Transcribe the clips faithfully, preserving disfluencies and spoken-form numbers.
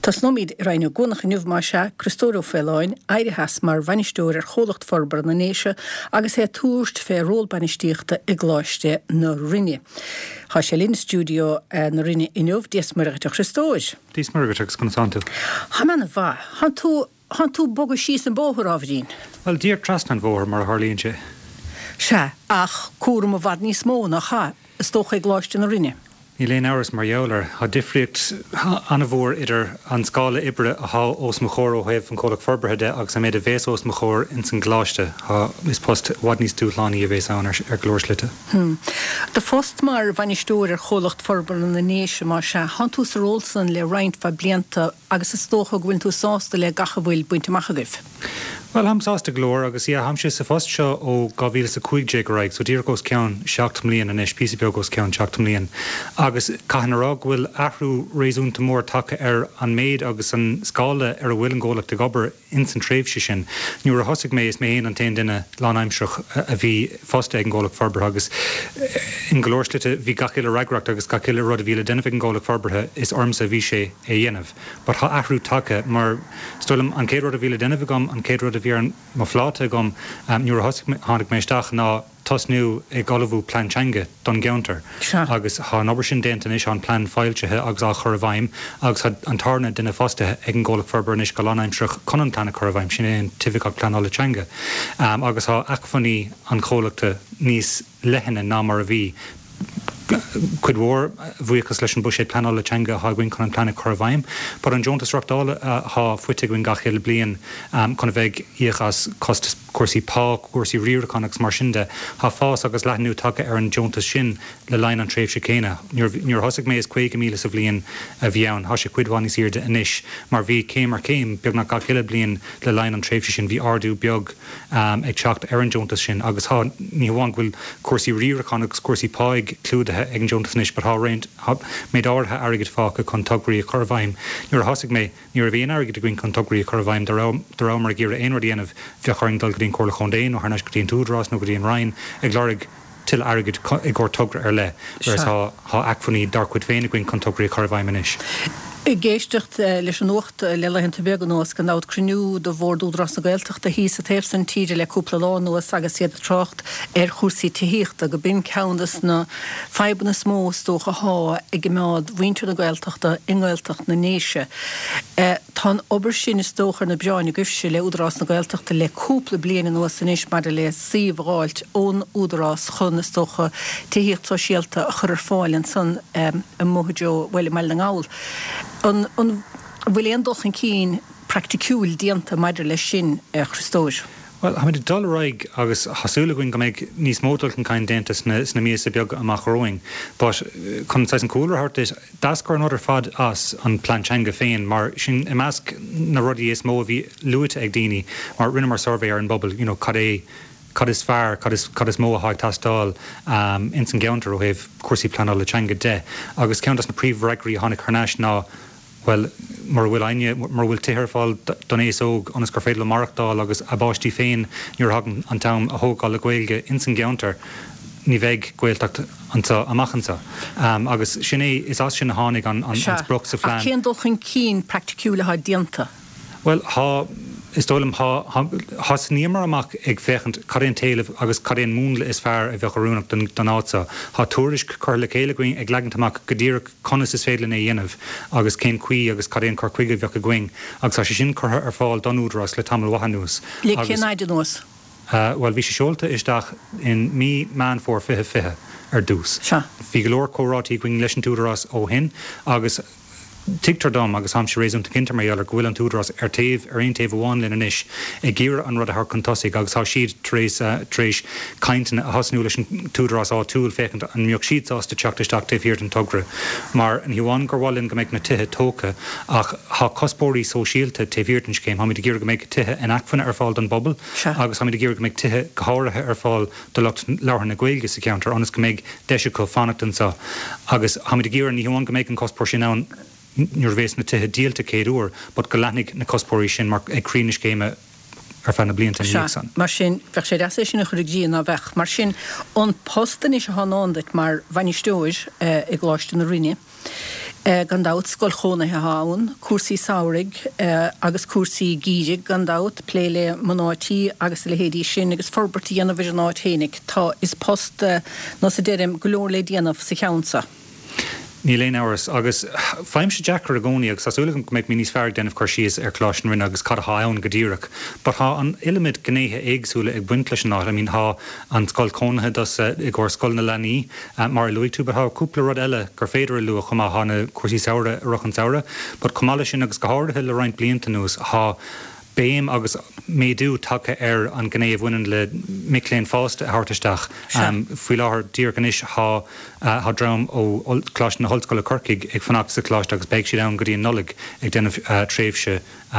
Tás nóid reinú gúnach inniuh má se Christóú Felláin airithas mar bhainisteúir ar cholacht forbar na néise agus é túist fé rólbanistíochta i gláiste na rinne. Tá sé lín stúdio na rinne inniuh díosmargate Christóis. Díosmargate gon santu. Ha mena bha, han tú han tú bogu síos an bóthar ábhdín. Well, dír trast an bóthar mar Harlíonn sé. Se, ach cuaram a bhd níos mó nach cha, is tócha i gláiste na rinne. Ní léon áras mar jouler, ha difriocht an bhór idir an scála ibre a ha os mo chóir ó hebh an cólaach forbarthe agus a méid a bhés os mo chóir in san gláiste, ha is post wad níos dúchlánaí a bhés an ar, ar glóirslite. Hmm. De fost mar bhainisteúir ar cholacht forbar na néise mar se, han tú sa rólsan le roinnt fa blianta agus is tócha gwynt tú sásta le gacha bhfuil buinte machagah. Well, ham sásta glór agus ia ham sé sa fast seo ó gábhíle sa cuaig dé go raig, so dír gos ceann seachtam líon an is, písa beag gos ceann seachtam líon. Agus cahanará bhfuil ahrú réúnta mór take ar an méid agus an scála ar a bhfuil an ggólaach de gobar in san tréimhse sin. Nuair a thosaigh mé is mé héon an tain duine lánaimseach a bhí fásta ag an ggólaach forbar agus in glóirslite bhí gaciile raigracht agus gaciile rud a bhíle duine ag an ggólaach forbarthe is ormsa bhí sé é dhéanamh. But ha ahrú take mar stoilm an céad rud a bhíle duine gom an céad rud a bhí an má fláte gom um, nuair a thosaigh méisteach ná tosnú ag galbhú plantseanga don geantar. Sure. Agus há an obair sin déanta is an plán fáiltethe agus á chur a bhaim agus had an tarna duine fástathe ag an ggólaach forbar is go lánaimseach chun an plán chur a bhaim sin é an tíbhicach planála teanga. Um, agus há acfaní an chólaachta níos lehanna ná mar a bhí. Cuid mhór bhuichas leis an buséad planála teanga há ghain chun an plánna chur a bhaim, but an Joontas Rochdála há fuite ghain gachéile blian um, chun a bheith íochas cost cuasaí pá, cuasaí riorachanagus mar sinnde, há fás agus leathnú take ar an Joontas sin le lein an tréimhse céine. Nuair thosaigh mé is chuige míle sa bblion a bhíann, há sé cuidháin is irde inis, mar bhí céim mar céim beag na gachéile blian le lein an tréimhse sin bhí ardú beag um, ag teacht ar an Joontas sin, agus há ní bháin bhfuil cuasaí riorachanagus cuasaí páig clúdathe ag an Joontas níos, but há réint méid áirithe airgid fáca chun tugraí a chur a bhaim. Nuair a thosaigh mé nuair a bhíon airgid a gcuin chun tugraí a chur a bhaim, de rá mar gíre aon rud dhéanamh bheith chuing dul go dtíon cóla chun déin ó thar neis go dtíon túdrás nó go dtíon rainn ag láirg til airgid i gcóir tugra ar le, whereas há acfaní darcuid féin a gcuin chun tugraí a chur a bhaim inis. I géistecht uh, leis an ucht uh, le lehan beag an nuas gan nád cruniú do bhórdú dras na gaelteach a hís a tef san tíide le cúpla lá nuas agus siad a trocht ar chwrsaí tíhíocht a go bin ceandas na feiban na smó stócha há i gmád bhaintear na gaelteach a ingaelteach na néise. Uh, Tá obair sin is tóchar na beáin a gufse le údrás na gaelteach le cúpla bliana nuas san is mar le síomháilt ón údrás chun na stócha tíhíocht sosiálta a chur fáilin san um, a móideo bhfuil meile na gáil. An bhfuil éon dulchan cín practicúil díanta maidir le sin uh, Christóis. Well, ha mid dul raig agus hasúla gin go méid níos módulchan cain déanta sna míos a beag amach roing, but chun sais an coolar hart is dascar an other fad as an plantseanga féin, mar sin i measc na rudí is mó a bhí luúte ag daoine mar rinne mar survey ar an bubble, you know, cad é cad is fear, cad is, cad is mó a háag tastáil um, in san geantar ó hebh cuasaí planála teanga de, agus ceantas na príomhreagraí tháinig chuirnéis ná well, mar bhfuil aine, mar bhfuil títhar fáil don éos óg anas gur féile marachtáil agus a báistí féin nuair hagan an tam a thógáil le gaeilge in san geantar ní bheith gaeltacht anta amachanta. Um, agus sin é is as sin na tháinig an, an, an spruch sa phlean. A cén dulchan cín practicúla há dianta? Well, há is dólam há sníomar amach ag fechant caréon taobh agus caréon múnla is fearr a bheith arúnach don, don ása. Há túris chur le céile going ag leagant amach go dtíreach conas is féile na dhéanamh agus cén cuí agus caréon chur chuige bheith a going agus tá sé sin chur ar fáil don údrás le tamil wahanús. Le cén aide nús? Uh, well, bhí sé seolta isteach in mí man fór fithe fithe ar dús. Sure. Bhí go leor córátí going leis an túdrás ó hin agus Tictar dom agus ham sé réúnta cinnta mar ar gohfuil an túdrás ar taobh ar aon taobh bháin lena inis i ggéar an rud a th contosaigh agus há siad tréis tréis caiinteanna a hasnú leis an túdrás á túil féchant an mbeadh siad sásta teachtasteach taobh an tugra. Mar an hiúháin gur bhfuilinn go méid na tithe tóca ach há cospóirí sóisialta taobh céim, ha mí ggéar go méid tithe in acfanna ar fáil don bobbal, agus ha mí ggéar go méid tithe go háirithe ar fáil do lucht leabhar na gaeilge sa ceantar, anas go méid deise go fannachtain sa, agus ha mí ggéar an hiúháin go méid an cospóir sin ann nuair bhés na tithe díalta céadúr, but go leannig na cospóirí sin mar ag crínis céime ar fanna blianta níos san. Mar sin, bheith sé deasa sin a chuig díana a bheith, mar sin an postan is a hanándat mar bhainisteúis uh, i gláiste na rinne. gandát sscoilchóna he háin, cuasaí saoraigh agus cuasaí gíide gandát, pléile manáití agus le héadí sin agus forbartí anna bhís an áithénig. Tá is post nó sa déirim go leor le déanamh sa cheansa. Ní léon áras agus feim se Jackar a gcónaí agus asúla go méid mí níos fearr denmh chu síos ar chláistin rinne agus cad háann go díreach. Ba há an ilimid gnéthe éagsúla ag buint leis an áit, I mean há an scoil cónathe dos i gcóir scoil na lenaí mar luigh tú, ba há cúpla rud eile gur féidir lu chumá hána cuasaí saora rochan saora, but cumála sin agus go háirithe le roinnt blianta nús há béim agus méadú take ar an gnéomh bhaineann le Michealainn Fásta hartaisteach faoi láthair díorganis há há dram ó chláiste na Hollscoile Corcaigh ag fanacht sa chláiste agus beidh siad ann go dtí an nullig ag déanamh tréimhse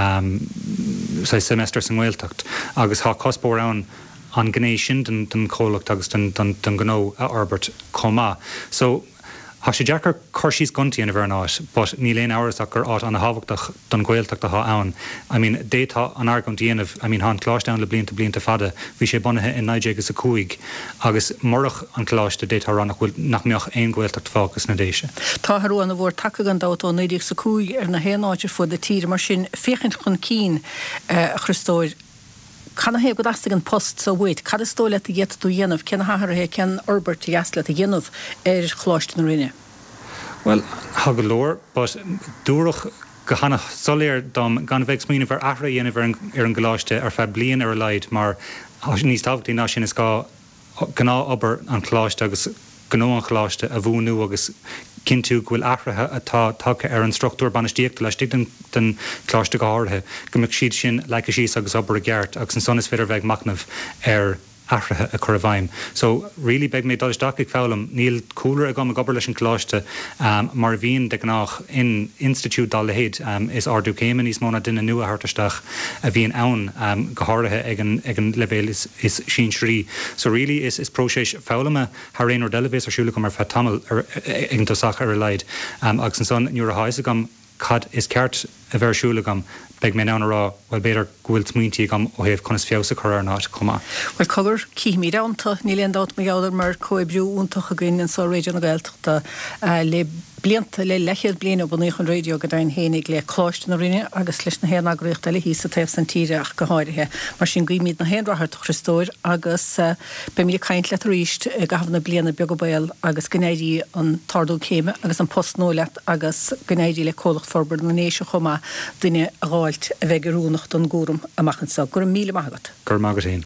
sa semester san Ghaeltacht agus há cospóir ann an gné sin den chomhlacht agus den gnó a Albert comá. So Tá sé Jackar chuirsíos guntaí ana bhar náis, but ní léon áras ach gur áit an habhachtach don Ghaeltacht a ann. I mean, détá an argan díanamh, I mean, há an chláiste an le blianta blianta fada, bhí sé bunathe in naide agus a cúig, agus morach an chláiste détá rannach bhfuil nach mbeoch aon Ghaeltacht fágus na déise. Tá tharú an bhór take gandát ó naidíoch sa cúig ar na héanáidir fud de tír mar sin féchant chun cín a christóir. Canna hé go dastig an post sa bhuiid, cad is tóla a ghéad tú dhéanamh, cen hatharthe cen Albert i gasla a dhéanamh ar chláiste na rinne? Well, ha go leor, but dúrach go hanna soléir dom gan bheith smíanamh ar athra dhéanamh ar an gláiste ar fe blian ar a leid, mar níos tábhachtaí ná sin is gá gná obair an chláiste agus gná an chláiste a bhúnú agus cinú bhfuil ahrathe atá take ar an struchtúr banistíocht leis den den chláiste go háirithe, go mbeadh siad sin le a síos agus obair a gceart agus an son is féidir bheith macnamh ar ahrathe a chur a bhaim. So really beg mé dalisteach ag fálam níl coolar a gom a gobar leis an chláiste um, mar bhíon de gnách in Institute dal lehéad um, is ardú céimen níos móna duine nua hartaisteach a bhíon ann um, go háirithe ag an, ag an levéil is, is sin srí. So really is, is próséis fálama har réon or delevés ar siúla go mar fe tamil ar, ag an dosach ar a leid. Um, agus an son nuair a haise gom cad is ceart a bheir siúla gom beag mé ná rá bhil beidir gúil smuointí gom ó héobh conas fiása chur ar náit comá. Well cogur cíimí ránta ní léon dát méáidir mar coibbriú úntaach a gin in sa réidir na Gaeltachta le blianta le lechiad bliana bunaíoch an réidio go dain hénig le chláiste na rinne agus leis na héan agraíocht le hí sa taobh san tíireach go háirithe mar sin gcuimíad na héanrathairta Christóir agus be mí caint le ríist go hafna bliana beag go bail agus gnéidí an tardú céime agus an postnóleat agus gnéidí le cólach forbar na néise chomá duine a gáilt a bheith gurúnacht an gúrum amachchan sa gur míle magat. Gur magat